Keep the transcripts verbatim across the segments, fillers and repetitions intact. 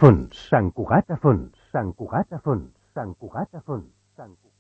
fons, Sant Cugat a fons, Sant Cugat a fons, Sant Cugat a fons, Sant Cugat.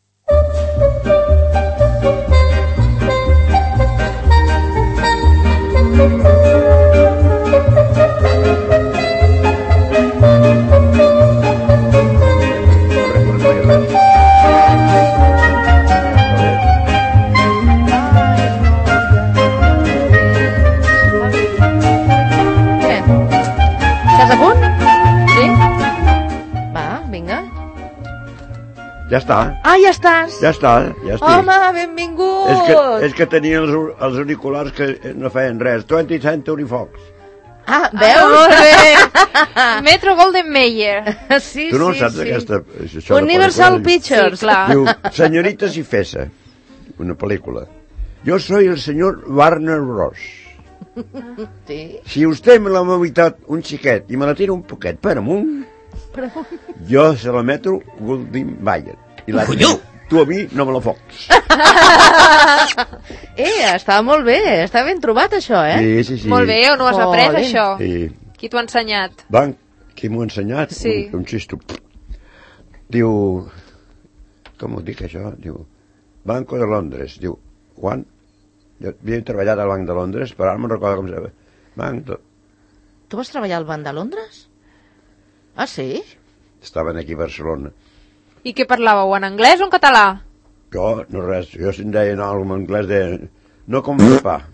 Ja està. Ah, ja estàs. Ja està, ja estic. Home, benvingut. És que, és que tenia els, els auriculars que no feien res. twentieth Century Fox. Ah, veus? Ah, molt bé. Metro Golden Mayer. Sí, tu no sí, saps sí. aquesta... Això Universal Pictures. Sí, clar. Diu, Señoritas y Fesa, una pel·lícula. Yo soy el señor Warner Bros. Sí. Si usted me l'ha movitat un xiquet i me la tira un poquet per amunt, jo se la meto Golden Mayer. I la tu a mi no me la focs. Eh, està molt bé, està ben trobat això, eh? Sí, sí, sí. Molt bé, on ho has après, Jolín. això? Sí. Qui t'ho ha ensenyat? Van, qui m'ho ha ensenyat? Sí. Un, un xisto. Diu, com ho dic això? Diu, Banco de Londres. Diu, Juan, jo havia treballat al Banc de Londres, però ara me'n recordo com se deia. Banc de... Tu vas treballar al Banc de Londres? Ah, sí? Estaven aquí a Barcelona. I què parlàveu, en anglès o en català? Jo, no res, jo si em deien alguna en anglès de... No com el pa.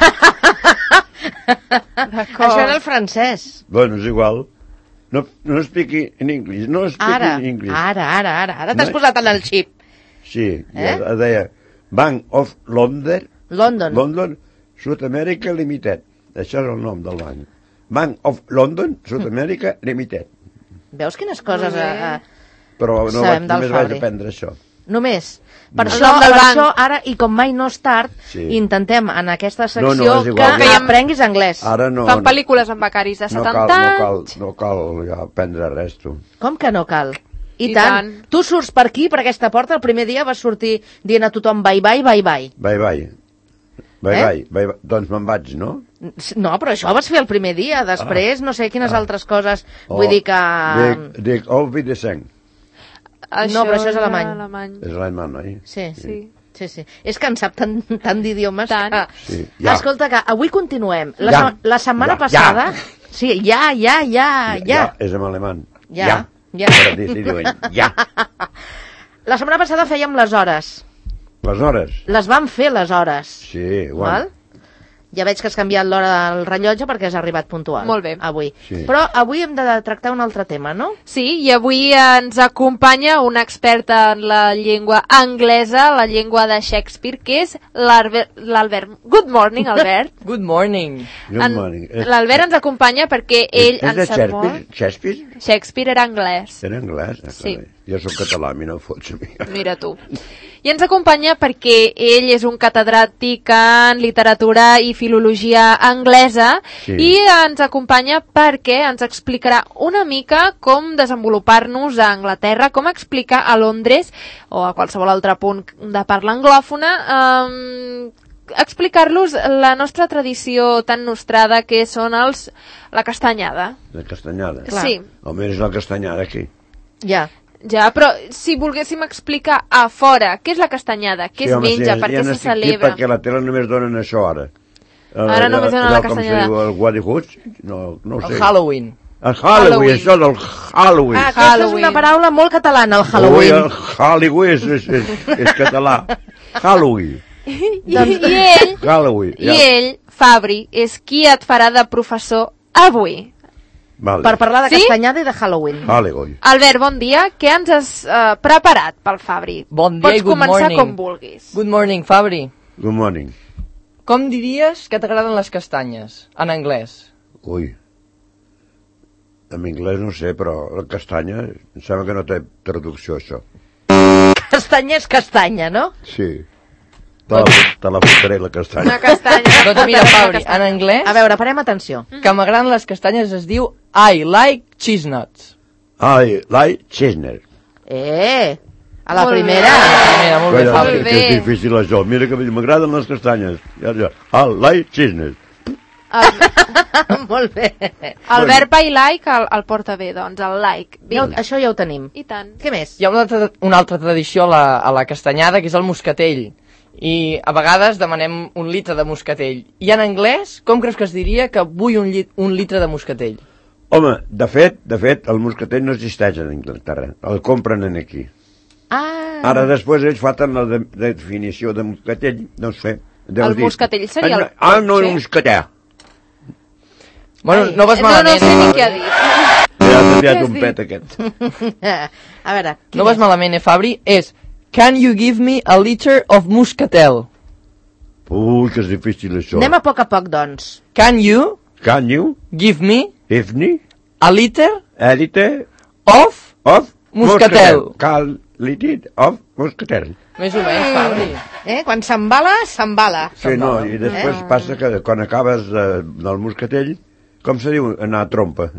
Això era el francès. Bueno, és igual. No, no expliqui en anglès, no expliqui Ara, en anglès. ara, ara, ara. Ara t'has No. posat en el xip. Sí, Eh? jo deia Bank of London, London. London, South America Limited. Això és el nom del banc. Bank of London, South America Limited. Veus quines coses... Molt bé. Uh, Però no Sabem vaig, del només vaig Fabri. aprendre això. només. Per, No. això, El nom del per banc. això, ara, i com mai no és tard, Sí. intentem en aquesta secció No, no, és que, igual, que ja. aprenguis anglès. Ara no... Fan pel·lícules amb becaris de no setanta cal, no cal, anys. no cal ja aprendre res, tu. Com que no cal? I, I tant. tant. Tu surts per aquí, per aquesta porta, el primer dia vas sortir dient a tothom bye bye, bye bye. Bye, bye. Bye, Eh? bye, bye, bye. Doncs me'n vaig, no? No, però això ho vas fer el primer dia. Després, no sé quines Ah. altres coses. Oh, Vull dir que... Dic, dic auf Wiedersehen. No, però això és era alemany. alemany. És alemany, oi? Sí, sí. Sí. Sí, sí. És que en sap tant, tant d'idiomes Tant. que... Sí, ja. Escolta, que avui continuem. La, Ja. se- la setmana Ja, passada... ja. Sí, ja, ja, ja, ja. ja. És en alemany. Ja, ja. Per dir, si diuen, ja. La setmana passada fèiem les hores. Les hores. Les vam fer, les hores. Sí, Val? bueno. Ja veig que has canviat l'hora del rellotge perquè has arribat puntual. Molt bé. Avui. Sí. Però avui hem de tractar un altre tema, no? Sí, i avui ens acompanya una experta en la llengua anglesa, la llengua de Shakespeare, que és l'Albert. l'Albert. Good morning, Albert. Good morning. Good En- morning. És- L'Albert ens acompanya perquè ell és, és en de sap Shakespeare? molt. Shakespeare? Shakespeare era anglès. Era anglès? Ah, Sí. carai. Jo soc català, a mi no em fots a mi. Mira tu. I ens acompanya perquè ell és un catedràtic en literatura i filologia anglesa Sí. i ens acompanya perquè ens explicarà una mica com desenvolupar-nos a Anglaterra, com explicar a Londres o a qualsevol altre punt de parla anglòfona, um, explicar-los la nostra tradició tan nostrada que són els la castanyada. La castanyada. Clar. Sí. Almenys la castanyada aquí. Ja. Ja, però si volguéssim explicar a fora què és la castanyada, què es home, menja, sí, per ja què se n'estic aquí celebra... Perquè la tele només donen això ara. Ara Eh, només donen allò la com castanyada. se diu, el What Hood? No, no ho sé. El Halloween. El Halloween, Halloween. això del Halloween. Ah, aquesta és Halloween. una paraula molt catalana, el Ui, Halloween. el Halloween és, és, és, és català. Halloween. I, I ell, Halloween. i ell, Fabri, és qui et farà de professor avui. Vale. Per parlar de Sí? castanyada i de Halloween. Halloween. Albert, bon dia. Què ens has uh, preparat pel Fabri? Bon dia Pots i good començar morning. com vulguis. Good morning, Fabri. Good morning. Com diries que t'agraden les castanyes, en anglès? Ui. En anglès no sé, però la castanya, em sembla que no té traducció, això. Castanya és castanya, no? Sí. Te la, te la fotré, la castanya. Una castanya. Doncs mira, Fabri, en anglès, A veure, parem atenció. que m'agraden les castanyes es diu I like chestnuts. I like Chisner. Eh, a la Molt bé. primera. Mira, molt bé, Mira, Fabri. Molt que és bé. difícil això. Mira que m'agraden les castanyes. Ja, ja. I like Chisner. El, Molt bé. el verb I like el, el porta bé, doncs, el like. Ja, Vinga. això ja ho tenim. I tant. Què més? Hi ha una altra, una altra tradició a la, a la castanyada, que és el moscatell. I a vegades demanem un litre de moscatell. I en anglès, com creus que es diria que vull un, llit, un litre de moscatell? Home, de fet, de fet, el moscatell no existeix en Anglaterra. El compren en aquí. Ah, Ara després ells fan la de, definició de moscatell, no sé. El moscatell seria el... Ah, no, el sí? moscatell. Bueno, Ai, no vas No, no malament. sé ni què ha dit. Ja t'ha tirat has un dit? pet, aquest. a veure, qui No vas més? malament, eh, Fabri? És, can you give me a liter of muscatel? Ui, que és difícil això. Anem a poc a poc, doncs. Can you Can you, give me if me, a liter edite of of Moscatel. Cal litit of moscatel. més o menys, Fabri? Eh? Quan s'embala, s'embala. Sí, no, i després Eh? passa que quan acabes de, del moscatell, com se diu, anar a trompa.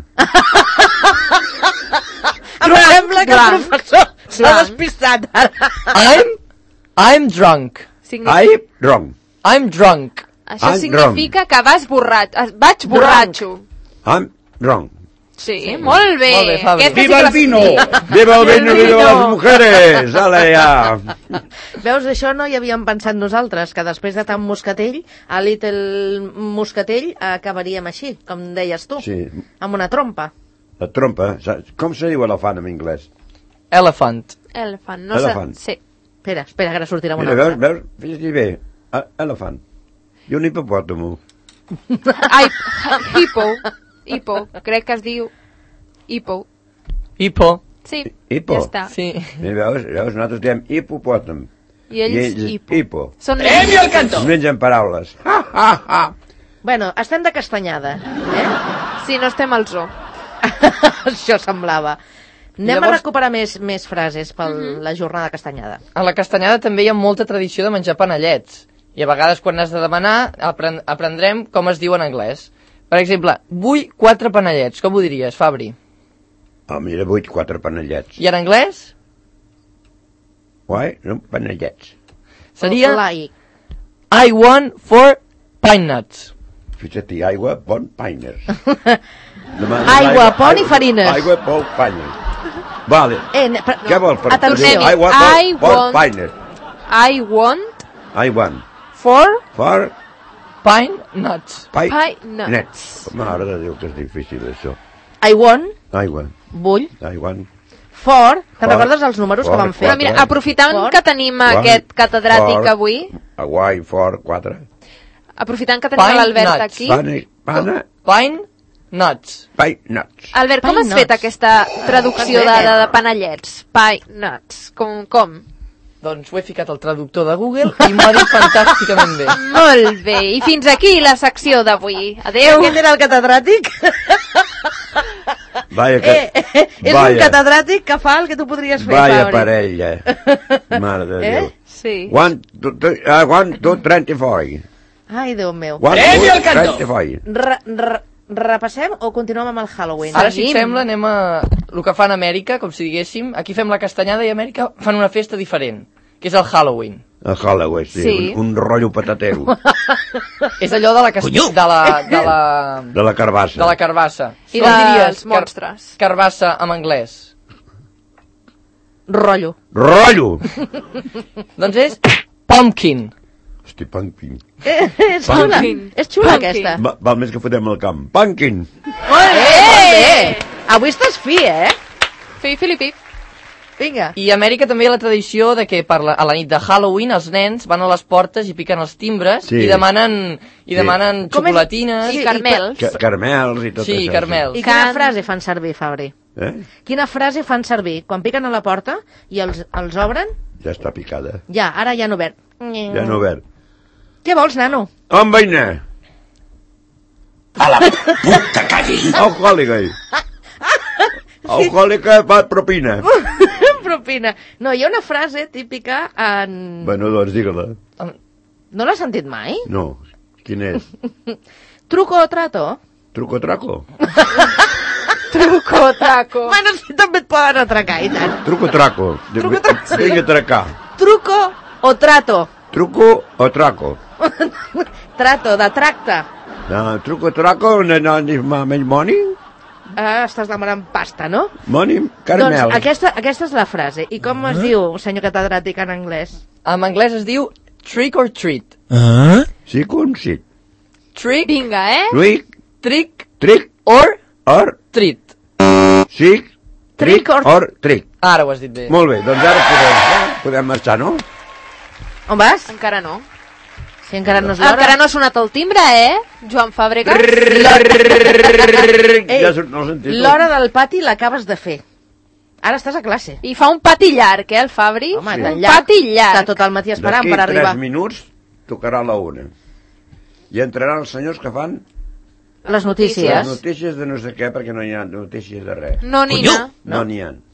Em sembla que el Blanc. professor s'ha Blanc. despistat ara. I'm, I'm drunk. Significa... I wrong. I'm drunk. Això I'm significa que vas borrat... es- Vaig borratxo. I'm wrong. Sí, sí, molt bé. Molt bé, Fabri. Aquesta sí ¡Viva que el la vino! sabia. ¡Viva el vino, El viva vino! las mujeres! ¡Hala ja! Veus, això no hi havíem pensat nosaltres, que després de tant moscatell, a Little Moscatell acabaríem així, com deies tu, Sí, amb una trompa. la trompa. saps? Com se diu elefant en anglès? Elephant. Elephant, no Elephant. sé. Sí. Espera, espera, que ara sortirà una Mira, veus, altra. veus? Fes-hi bé. E- Elefant. I un hipopòtamo. Ai, hippo. Hippo. Crec que es diu hippo. Hippo. Sí, Hippo. ja està. Sí. I veus, veus, nosaltres diem hipopòtam. I ells, hippo. hippo. Són nens. Es mengen paraules. Ha, ha, ha. Bueno, estem de castanyada, eh? Sí, no estem al zoo. Això semblava. Anem Llavors- a recuperar més, més frases per la jornada castanyada. A la castanyada també hi ha molta tradició de menjar panellets. I a vegades quan has de demanar apren aprendrem com es diu en anglès. Per exemple, vull quatre panellets. Com ho diries, Fabri? Oh, mira, vull quatre panellets. I en anglès Guai, no, panellets. seria Like. I want four pine nuts. Fixa-t'hi, aigua, pon, painers. Demà, Aigua, pon i farines. Aigua, pon, painers. Vale. Eh, ne- però- Què vols? Per Atenció. tornem? Aigua, I pon, pon, want- painers. I want I want four for Pine nuts. pie, pie nuts. nets. Mare de Déu, que és difícil, això. I want, Aigua, vull, I want for. Te'n For. recordes els números For, que vam fer? Però mira, Quatre. aprofitant Fort. que tenim One, aquest catedràtic four. avui, aigua i for, quatre. aprofitant que tenim Pine l'Albert nuts. aquí, Pane, pane, Pine nuts. pie, nuts. Albert, com Pine has nuts. fet aquesta traducció de, Has fet, de, eh? de panellets? Pine nuts. Com? com? Doncs ho he ficat al traductor de Google i m'ho ha dit fantàsticament bé. Molt bé. I fins aquí la secció d'avui. Adéu. Aquest era el catedràtic? Vaya, que, Eh, eh, és vaya, un catedràtic que fa el que tu podries fer, vaya Fabri. parella. Mare de Eh? Déu. Sí. One, two, three, uh, one, two, trenta-four. Ai, Déu meu. One, two, trenta-four. Re, re, repassem o continuem amb el Halloween? Ara, si et Seguim. sembla, anem a el que fan a Amèrica, com si diguéssim. Aquí fem la castanyada i a Amèrica fan una festa diferent, que és el Halloween. El Halloween, sí. Sí. Un, un rotllo patatero. És allò de la, cast... de la, de la, De la carbassa. de la carbassa. I Com dels diries monstres. carbassa en anglès? Rotllo. Rotllo! Doncs és pumpkin. Hosti, pumpkin. Eh, és xula, Pumpkin. és xula Pumpkin. aquesta. Va, val més que fotem al camp. Pumpkin! Molt bé, molt bé. Avui estàs fi, eh? Fi, Filipí. Vinga. I a Amèrica també hi ha la tradició de que per la, a la nit de Halloween els nens van a les portes i piquen els timbres Sí. i demanen, i Sí. demanen Com és- xocolatines. Sí, I carmels. Ca carmels i tot Sí, això. carmels. I quina Can- frase fan servir, Fabri? Eh? Quina frase fan servir? Quan piquen a la porta i els, els obren, Ja està picada. ja, ara ja han obert. Ja no obert. Què vols, nano? On vaig anar? A la puta calle! Alcohòlica. Alcohòlica va propina. Propina. No, hi ha una frase típica en... Bueno, doncs digue-la. No l'has sentit mai? No. Quin és? Truco o trato? Truco traco? Truco, traco. Bueno, sí, també et poden atracar, i tant. Truco traco. Truco traco. Vinga a atracar. Truco o trato? Truco o traco? Trato, de tracte. No, truco, troco, no, no, no, money? Ah, estàs demanant pasta, no? Money, caramel. Doncs aquesta, aquesta és la frase. I com es diu, senyor catedràtic, en anglès? En anglès es diu trick or treat. Ah? Sí, com sí. Trick, Vinga, eh? Trick, trick trick, or or, treat. sí, Trick trick, or- or, trick. Ara ho has dit bé. Molt bé, doncs ara podem, podem marxar, no? On vas? Encara no. Si encara no és l'hora. Encara no ha sonat el timbre, eh? Joan Fàbregas. Ei, Ja no ho sentit. l'hora del pati l'acabes de fer. Ara estàs a classe. I fa un pati llarg, eh, el Fabri? Home, un tan llarg. pati llarg. Està tot el matí esperant D'aquí per arribar. tres minuts tocarà la una. I entraran els senyors que fan Les les notícies. notícies de no sé què, perquè no hi ha notícies de res. No, Nina. No n'hi ha.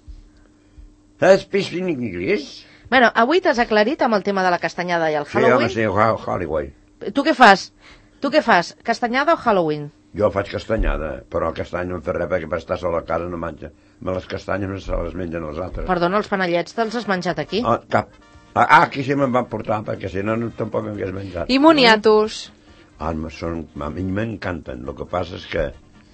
Has speak in English? Bueno, avui t'has aclarit amb el tema de la castanyada i el Sí, home, Halloween. sí, Ho- Hollywood. Tu què fas? Tu què fas? Castanyada o Halloween? Jo faig castanyada, però el castany no em fa res perquè per estar sol a casa no menja. Me les castanyes no se les mengen els altres. Perdona, els panellets te'ls has menjat aquí? Ah, cap. Ah, ah, aquí sí me'n van portar, perquè si no, no tampoc m'hagués menjat. I moniatos. Ah, me són, a mi m'encanten. El que passa és que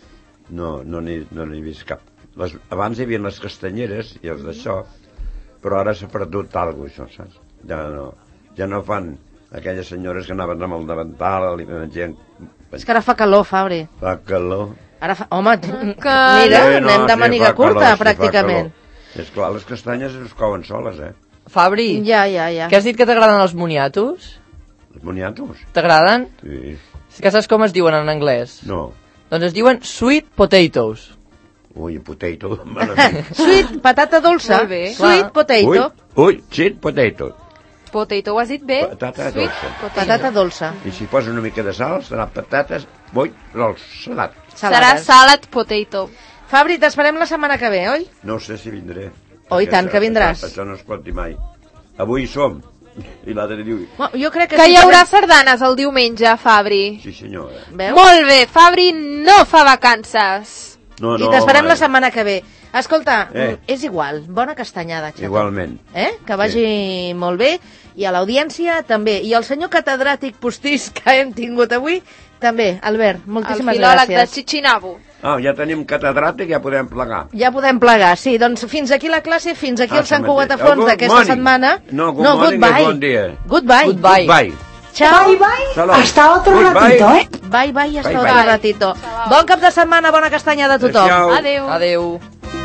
no no n'he no n'he vist cap. Les, abans hi havia les castanyeres i els d'això, però ara s'ha perdut alguna cosa, això, saps? Ja no, ja no fan aquelles senyores que anaven amb el davantal i mengien... És que ara fa calor, Fabri. Fa calor. Ara fa... Home, Que- mira, Sí, no, anem de sí, màniga fa curta, calor, sí, fa pràcticament. calor. És clar, les castanyes es couen soles, eh? Fabri, Ja, ja, ja. què has dit que t'agraden els moniatos? Els moniatos? T'agraden? Sí. És que saps com es diuen en anglès? No. Doncs es diuen sweet potatoes. Ui, potato. Ui, Sweet, patata dolça. Molt bé. Sweet potato. ui, sweet potato. Potato, ho has dit bé? Patata Sweet dolça. potato. Patata dolça. I si posa una mica de sal, serà patates, ui, rols, salat. Serà Salades. salad potato. Fabri, t'esperem la setmana que ve, oi? No sé si vindré. Oh, i Perquè tant això- que vindràs. Això, això no es pot dir mai. Avui hi som. I l'altre diu... Bueno, jo crec que... Que si hi haurà parlem- sardanes el diumenge, Fabri. Sí, senyora. Veus? Molt bé, Fabri no fa vacances. No, I t'esperem home. la setmana que ve. Escolta, Eh. és igual, bona castanyada, xato. Igualment. Eh? Que vagi molt bé, i a l'audiència també. I el senyor catedràtic postís que hem tingut avui, també. Albert, El moltíssimes filòleg de gràcies. Chichinabo. Ah, ja tenim catedràtic, ja podem plegar. Ja podem plegar, sí. Doncs fins aquí la classe, fins aquí Ah, el Sant això Cugat a mateix. fons Good d'aquesta morning. setmana. No, good morning goodbye. és bon dia. Goodbye. Goodbye. Bye. Chao. Bye bye. Salut. Hasta otro Goodbye. ratito, ¿eh? Bye, bye, i hasta Bye, otro bye. ratito. Bon cap de setmana, bona castanyada a tothom. Adéu. Adeu. Adeu.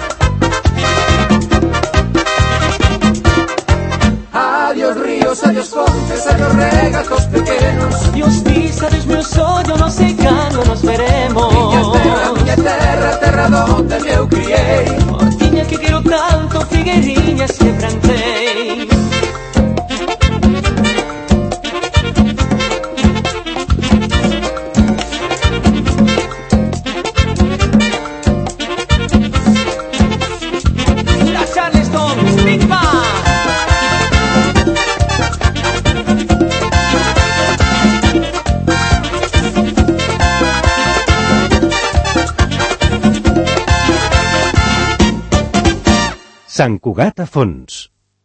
Adiós ríos, adiós fontes, adiós regajos pequenos. Adiós vista, adiós meu sonho, no sei cando nos veremos. Miña terra, miña terra, terra donde me eu criei. Hortiña que quero tanto, figueirinha se plantei. Da Charleston, Big Bang. Sant Cugat a fons.